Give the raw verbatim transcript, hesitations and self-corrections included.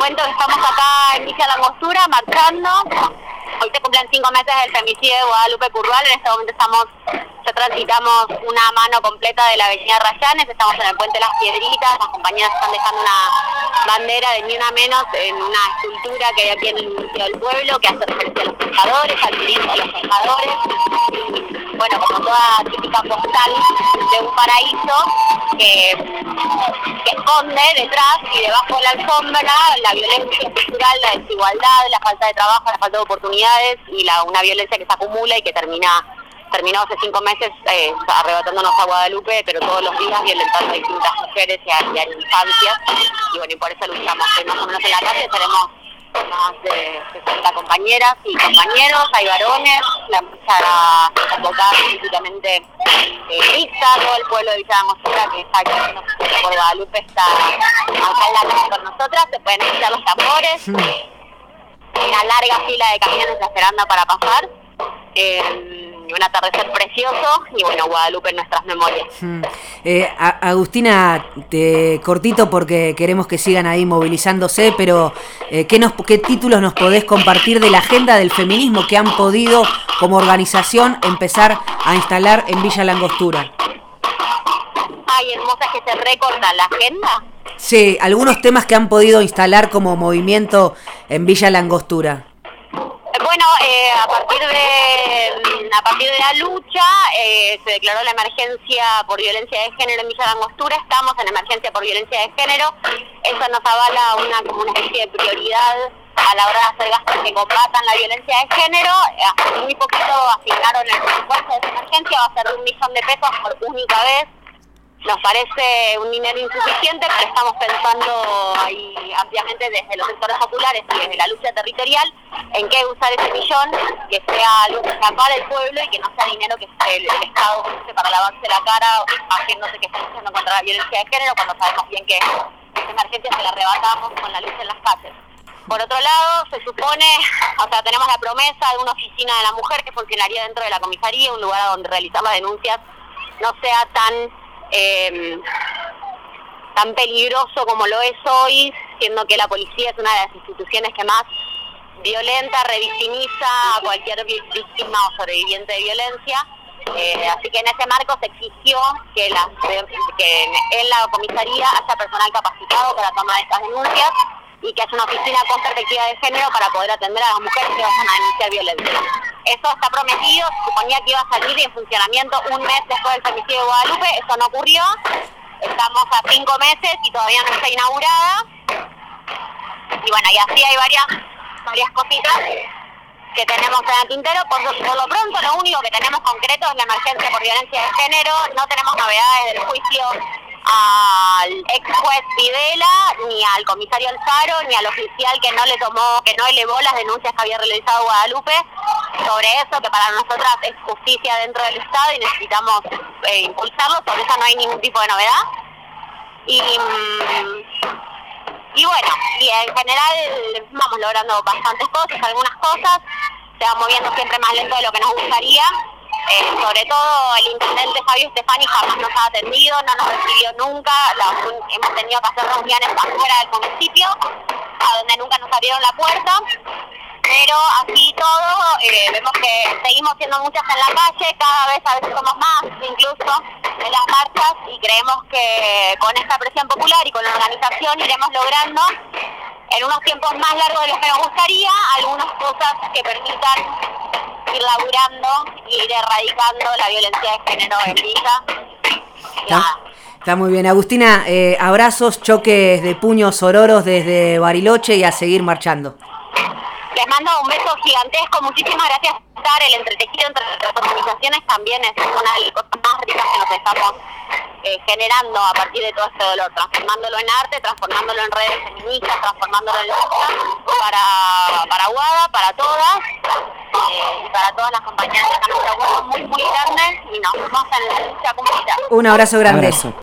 cuento que estamos acá en Villa Langostura marchando. Hoy se cumplen cinco meses del femicidio de Guadalupe Currual. En este momento estamos, ya transitamos una mano completa de la avenida Rayanes, estamos en el puente Las Piedritas, las compañeras están dejando una bandera de ni una menos en una escultura que hay aquí en el Museo del Pueblo, que hace referencia a los pescadores, al turismo de los pescadores. Bueno, como toda típica postal de un paraíso que, que esconde detrás y debajo de la alfombra la violencia estructural, la desigualdad, la falta de trabajo, la falta de oportunidades y la, una violencia que se acumula y que termina terminó hace cinco meses eh, arrebatándonos a Guadalupe, pero todos los días violentando a distintas mujeres y a, y a infancias. Y bueno, y por eso luchamos. Hoy más o menos en la calle tenemos más de sesenta compañeras y compañeros, hay varones, la marcha convocada específicamente eh, mixta, todo el pueblo de Villa Langostura que está aquí por Guadalupe está acá en la calle con nosotras, se pueden escuchar los tambores, hay una larga fila de camiones esperando para pasar. Eh, un atardecer precioso y bueno, Guadalupe en nuestras memorias. Hmm. Eh, a, Agustina, te cortito porque queremos que sigan ahí movilizándose, pero eh, ¿qué, nos, ¿qué títulos nos podés compartir de la agenda del feminismo que han podido como organización empezar a instalar en Villa Langostura? Ay, hermosas, que se recorta la agenda. Sí, algunos temas que han podido instalar como movimiento en Villa Langostura. Bueno, eh, a partir de a partir de la lucha eh, se declaró la emergencia por violencia de género en Villa Langostura. Estamos en emergencia por violencia de género. Eso nos avala una como una especie de prioridad a la hora de hacer gastos que combatan la violencia de género. Hace muy poquito asignaron el presupuesto de esa emergencia, va a ser de un millón de pesos por única vez. Nos parece un dinero insuficiente, pero estamos pensando ahí ampliamente desde los sectores populares y desde la lucha territorial en qué usar ese millón, que sea algo que sea para el pueblo y que no sea dinero que el, el Estado use para lavarse la cara haciéndose que está luchando contra la violencia de género cuando sabemos bien que esta emergencia se la arrebatamos con la lucha en las calles. Por otro lado, se supone, o sea, tenemos la promesa de una oficina de la mujer que funcionaría dentro de la comisaría, un lugar a donde realizar las denuncias no sea tan Eh, tan peligroso como lo es hoy, siendo que la policía es una de las instituciones que más violenta, revictimiza a cualquier víctima o sobreviviente de violencia. Eh, así que en ese marco se exigió que, la, que en la comisaría haya personal capacitado para tomar estas denuncias y que haya una oficina con perspectiva de género para poder atender a las mujeres que vayan a denunciar violencia. Eso está prometido, se suponía que iba a salir en funcionamiento un mes después del femicidio de Guadalupe, eso no ocurrió. Estamos a cinco meses y todavía no está inaugurada. Y bueno, y así hay varias, varias cositas que tenemos en el tintero. Por, por lo pronto, lo único que tenemos concreto es la emergencia por violencia de género. No tenemos novedades del juicio al ex juez Videla, ni al comisario Alfaro, ni al oficial que no le tomó, que no elevó las denuncias que había realizado Guadalupe sobre eso, que para nosotras es justicia dentro del Estado y necesitamos eh, impulsarlo. Sobre eso no hay ningún tipo de novedad. Y, y bueno, y en general vamos logrando bastantes cosas, algunas cosas, se va moviendo siempre más lento de lo que nos gustaría. Eh, sobre todo el intendente Fabio Stefani jamás nos ha atendido, no nos recibió nunca, la, hemos tenido que hacer reuniones afuera del municipio, a donde nunca nos abrieron la puerta, pero así todo, eh, vemos que seguimos siendo muchas en la calle, cada vez a veces somos más, incluso en las marchas, y creemos que con esta presión popular y con la organización iremos logrando en unos tiempos más largos de los que nos gustaría algunas cosas que permitan ir laburando y ir erradicando la violencia de género en Villa. Está, está muy bien. Agustina, eh, abrazos, choques de puños ororos desde Bariloche y a seguir marchando. Les mando un beso gigantesco, muchísimas gracias por estar. El entretejido entre las organizaciones también es una de las cosas más ricas que nos estamos eh, generando a partir de todo este dolor, transformándolo en arte, transformándolo en redes feministas, transformándolo en lucha para, para Guada, para todas, eh, y para todas las compañeras que están en nuestro grupo muy, muy grande, y nos vemos en la lucha comunitaria. Un abrazo grande. Abrazo.